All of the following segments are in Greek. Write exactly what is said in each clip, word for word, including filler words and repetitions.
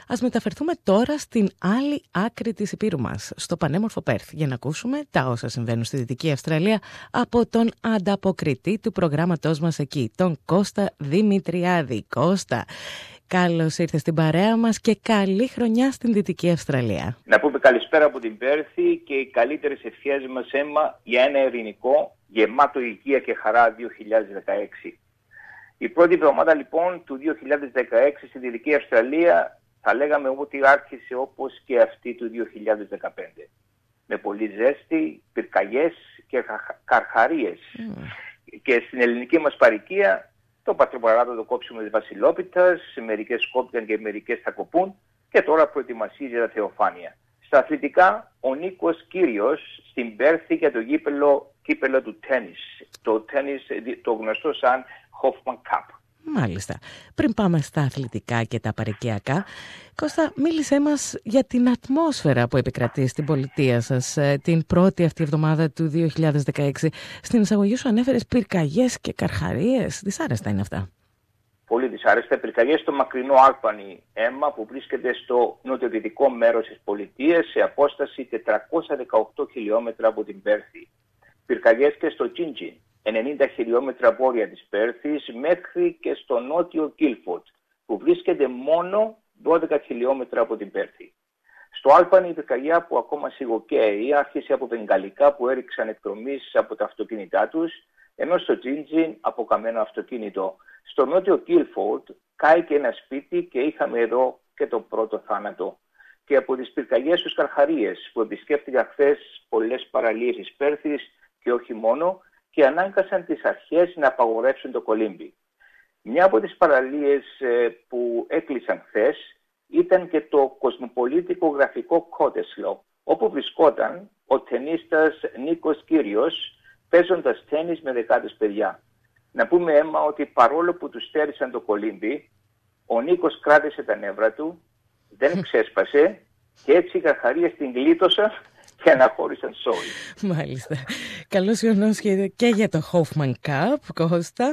Ας μεταφερθούμε τώρα στην άλλη άκρη της Υπήρου μας, στο πανέμορφο Πέρθ, για να ακούσουμε τα όσα συμβαίνουν στη Δυτική Αυστραλία από τον ανταποκριτή του προγράμματός μας εκεί, τον Κώστα Δημητριάδη. Κώστα, καλώς ήρθες στην παρέα μας και καλή χρονιά στην Δυτική Αυστραλία. Να πούμε καλησπέρα από την Πέρθη και οι καλύτερες ευχές μας, αίμα, για ένα ειρηνικό, γεμάτο υγεία και χαρά δύο χιλιάδες δεκαέξι. Η πρώτη εβδομάδα λοιπόν του δύο χιλιάδες δεκαέξι στη Δυτική Αυστραλία θα λέγαμε ότι άρχισε όπως και αυτή του δύο χιλιάδες δεκαπέντε. Με πολύ ζέστη, πυρκαγιές και καρχαρίες. Mm. Και στην ελληνική μας παροικία το πατροπαράδοτο κόψιμο της Βασιλόπιτας, μερικές κόπηκαν και μερικές θα κοπούν και τώρα προετοιμασίζει για τα Θεοφάνεια. Στα αθλητικά, ο Νίκος Κύριος στην Πέρθη για το γήπεδο, κύπελο του τένις. Το τένις το γνωστό σαν Hoffman Cup. Μάλιστα. Πριν πάμε στα αθλητικά και τα παροικιακά, Κώστα, μίλησέ μας για την ατμόσφαιρα που επικρατεί στην πολιτεία σας την πρώτη αυτή εβδομάδα του δύο χιλιάδες δεκαέξι. Στην εισαγωγή σου ανέφερες πυρκαγιές και καρχαρίες. Δυσάρεστα είναι αυτά. Πολύ δυσάρεστα. Πυρκαγιές στο μακρινό Άλπανι, αίμα που βρίσκεται στο νοτιοδυτικό μέρος της πολιτείας σε απόσταση τετρακόσια δεκαοκτώ χιλιόμετρα από την Πέρθη. Πυρκαγιές και στο Τζίντζιν, ενενήντα χιλιόμετρα βόρεια της Πέρθης, μέχρι και στο νότιο Γκίλφορντ, που βρίσκεται μόνο δώδεκα χιλιόμετρα από την Πέρθη. Στο Άλπανι η πυρκαγιά που ακόμα σιγοκαίει άρχισε από βεγγαλικά που έριξαν εκδρομής από τα αυτοκίνητά τους, ενώ στο Τζίντζιν από καμένο αυτοκίνητο. Στο νότιο Γκίλφορντ κάηκε ένα σπίτι και είχαμε εδώ και τον πρώτο θάνατο. Και από τις πυρκαγιές στους καρχαρίες που επισκέφτηκα χθες πολλές παραλίες της Πέρθης και όχι μόνο, και ανάγκασαν τις αρχές να απαγορεύσουν το κολύμπι. Μια από τις παραλίες ε, που έκλεισαν χθες ήταν και το κοσμοπολίτικο γραφικό Κότεσλο, όπου βρισκόταν ο τενίστας Νίκος Κύριος, παίζοντας τένις με δεκάδες παιδιά. Να πούμε, αίμα, ότι παρόλο που του στέρισαν το κολύμπι, ο Νίκος κράτησε τα νεύρα του, δεν ξέσπασε και έτσι οι καρχαρίες την γλίτωσαν και αναχώρησαν σόι. Μάλιστα. Καλώς ήρθες και για το Hoffman Cup, Κώστα,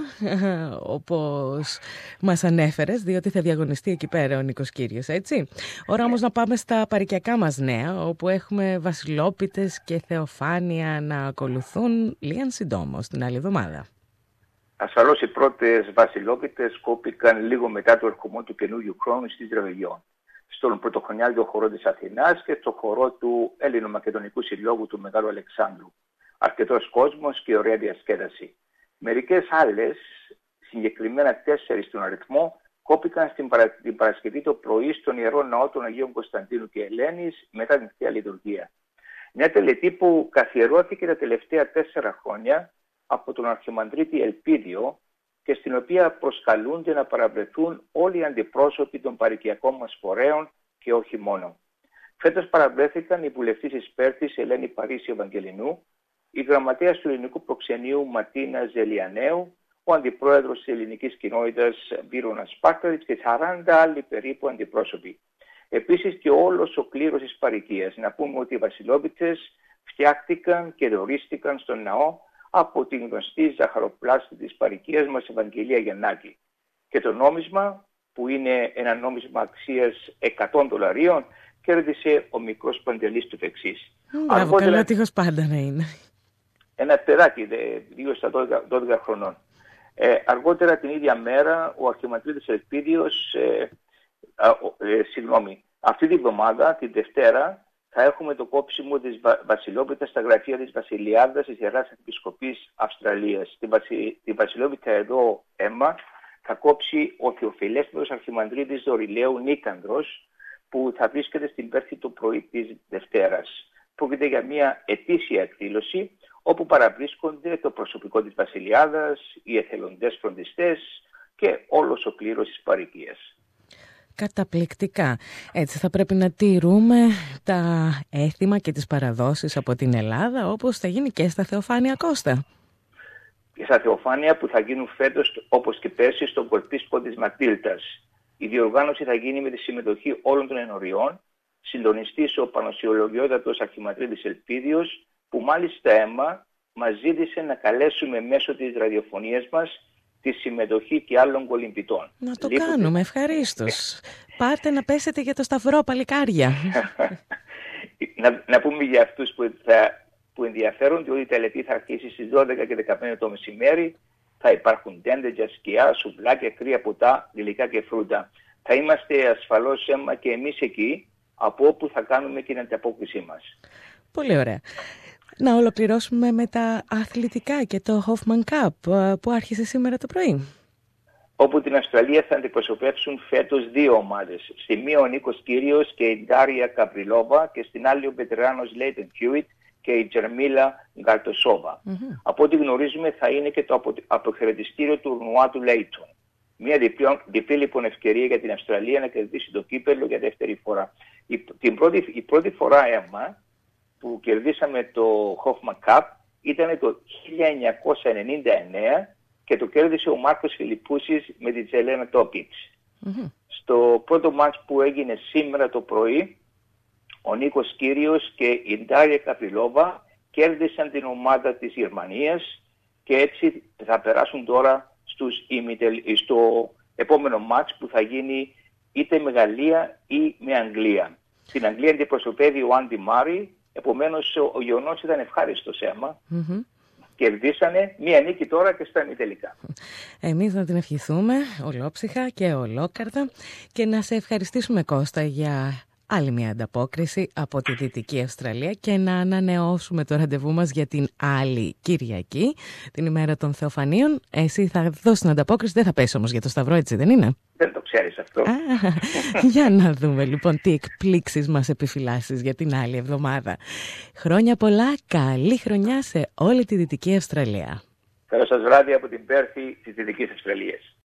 όπως μας ανέφερες, διότι θα διαγωνιστεί εκεί πέρα ο Νίκος Κύριος, έτσι. Ώρα όμως να πάμε στα παροικιακά μας νέα, όπου έχουμε Βασιλόπιτες και Θεοφάνεια να ακολουθούν λίγαν συντόμως την άλλη εβδομάδα. Ασφαλώς οι πρώτες Βασιλόπιτες κόπηκαν λίγο μετά το ερχομό του καινούριου χρόνου στις Ρεβεγιόν, στον πρωτοχρονιάτικο χορό της Αθηνάς και στο χορό του Έλληνο-Μακεδονικού Συλλόγου του Μεγάλου Αλεξάνδρου. Αρκετός κόσμος και ωραία διασκέδαση. Μερικές άλλες, συγκεκριμένα τέσσερις στον αριθμό, κόπηκαν στην παρα... την Παρασκευή το πρωί στον Ιερό Ναό των Αγίων Κωνσταντίνου και Ελένης μετά την Θεία Λειτουργία. Μια τελετή που καθιερώθηκε τα τελευταία τέσσερα χρόνια από τον Αρχιμανδρίτη Ελπίδιο και στην οποία προσκαλούνται να παραβρεθούν όλοι οι αντιπρόσωποι των παροικιακών μας φορέων και όχι μόνο. Φέτος παραβρέθηκαν η βουλευτής της Πέρθης Ελένη Παρίσι Ευαγγελινού, η γραμματέας του Ελληνικού Προξενείου Ματίνα Ζελιανέου, ο αντιπρόεδρος της ελληνικής κοινότητας Βίρονας Σπάκταριτς και σαράντα άλλοι περίπου αντιπρόσωποι. Επίσης και όλος ο κλήρος της παροικίας. Να πούμε ότι οι Βασιλόπιτες φτιάχτηκαν και διορίστηκαν στον ναό από την γνωστή ζαχαροπλάστη της παροικίας μας Ευαγγελία Γιαννάκη. Και το νόμισμα, που είναι ένα νόμισμα αξίας εκατό δολαρίων, κέρδισε ο μικρός Παντελής του Φεξής. Μπράβο, καλά τείχος πάντα να είναι. Ένα παιδάκι, δύο στα δώδεκα χρονών. Ε, αργότερα την ίδια μέρα, ο Αρχιμανδρίτης Ελπίδιος, ε, ε, ε, συγγνώμη, αυτή τη βδομάδα, την Δευτέρα, θα έχουμε το κόψιμο της Βασιλόπιτας στα γραφεία της Βασιλιάδας της Ιεράς Επισκοπής Αυστραλίας. Τη, Βασι... τη Βασιλόπιτα εδώ, αίμα, θα κόψει ο Θεοφιλέστερος Αρχιμανδρίτης Δωρηλαίου Νίκανδρος, που θα βρίσκεται στην Πέρθη το πρωί της Δευτέρας. Πρόκειται για μια ετήσια εκδήλωση, όπου παραβρίσκονται το προσωπικό της Βασιλιάδας, οι εθελοντές φροντιστές και όλος ο κλήρος της παροικίας. Καταπληκτικά. Έτσι θα πρέπει να τηρούμε τα έθιμα και τις παραδόσεις από την Ελλάδα, όπως θα γίνει και στα Θεοφάνεια, Κώστα. Και στα Θεοφάνεια που θα γίνουν φέτος, όπως και πέρσι, στον Κορπίσκο της Ματίλτας. Η διοργάνωση θα γίνει με τη συμμετοχή όλων των ενωριών, συντονιστής ο Πανοσιολογιότατος Αρχιμανδρίτης Ελπίδιος, που μάλιστα, αίμα, μας ζήτησε να καλέσουμε μέσω της ραδιοφωνίας μας τη συμμετοχή και άλλων κολυμβητών. Να το Λείπουν... κάνουμε, ευχαρίστως. Πάρτε να πέσετε για το σταυρό, παλικάρια. να, να πούμε για αυτούς που, θα, που ενδιαφέρονται ότι η τελετή θα αρχίσει στις δώδεκα και δεκαπέντε το μεσημέρι. Θα υπάρχουν τέντες, σκιά, σουβλάκια, κρύα ποτά, γλυκά και φρούτα. Θα είμαστε ασφαλώς αίμα και εμείς εκεί, από όπου θα κάνουμε την ανταπόκρισή μας. Πολύ ωραία. Να ολοκληρώσουμε με τα αθλητικά και το Hoffman Cup που άρχισε σήμερα το πρωί. Όπου την Αυστραλία θα αντιπροσωπεύσουν φέτος δύο ομάδες. Στη μία ο Νίκος Κύριος και η Ντάρια Καπριλόβα και στην άλλη ο βετεράνος Λέιτον Χιούιτ και η Τζερμίλα Γκαρτοσόβα. Mm-hmm. Από ό,τι γνωρίζουμε θα είναι και το αποχαιρετιστήριο του τουρνουά του Λέιτον. Μια διπλή, διπλή λοιπόν ευκαιρία για την Αυστραλία να κερδίσει το κύπελλο για δεύτερη φορά. Η, την πρώτη, η πρώτη φορά αίμα που κερδίσαμε το Hoffman Cup ήταν το χίλια εννιακόσια ενενήντα εννέα και το κέρδισε ο Μάρκος Φιλιππούσης με την Τζελένα Τόπιτς. Mm-hmm. Στο πρώτο μάτς που έγινε σήμερα το πρωί, ο Νίκος Κύριος και η Ντάρια Καπριλόβα κέρδισαν την ομάδα της Γερμανίας και έτσι θα περάσουν τώρα στους ημιτελ... στο επόμενο μάτς που θα γίνει είτε με Γαλλία ή με Αγγλία. Στην Αγγλία αντιπροσωπεύει ο Άντι Μάρι, επομένως ο γεγονός ήταν ευχάριστος αίμα. Mm-hmm. Κερδίσανε μία νίκη τώρα και στα ημιτελικά. Εμείς να την ευχηθούμε ολόψυχα και ολόκαρδα και να σε ευχαριστήσουμε, Κώστα, για άλλη μια ανταπόκριση από τη Δυτική Αυστραλία και να ανανεώσουμε το ραντεβού μας για την άλλη Κυριακή, την ημέρα των Θεοφανίων. Εσύ θα δώσεις την ανταπόκριση, δεν θα πέσει όμως για το Σταυρό, έτσι δεν είναι? Δεν το ξέρεις αυτό. Α, για να δούμε λοιπόν τι εκπλήξεις μας επιφυλάσσεις για την άλλη εβδομάδα. Χρόνια πολλά, καλή χρονιά σε όλη τη Δυτική Αυστραλία. Καλό σας βράδυ από την Πέρθη της Δυτικής Αυστραλίας.